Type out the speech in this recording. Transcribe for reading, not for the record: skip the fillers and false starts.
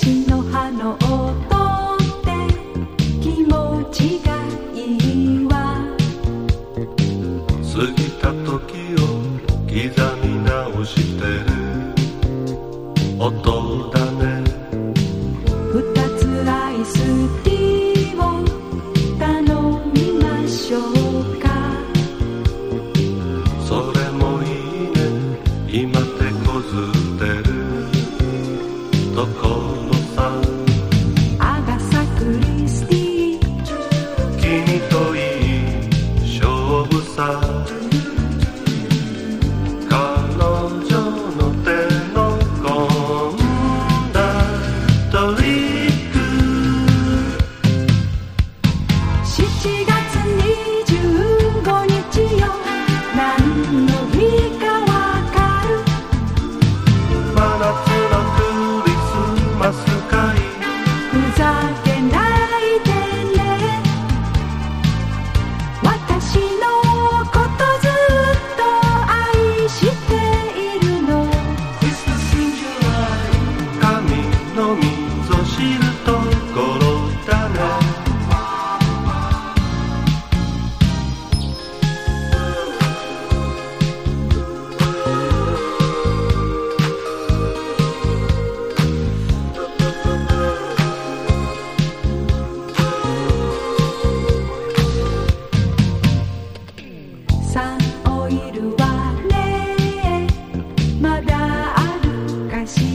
私の葉の音って気持ちがいいわ。 過ぎた時を刻み直してる音だね。 二つアイスティーを頼みましょうか。 それもいいね。今手こずってるところさ。 アガサ・クリスティ、 君といい勝負さ。彼女の手の込んだトリック。 7月25日よ、何の日かわかる。 真夏のクリスマス会。 ふざけないでね。私のことずっと愛しているの。 神のみぞ知るところだね。 サンオイルはね、まだあるかしら。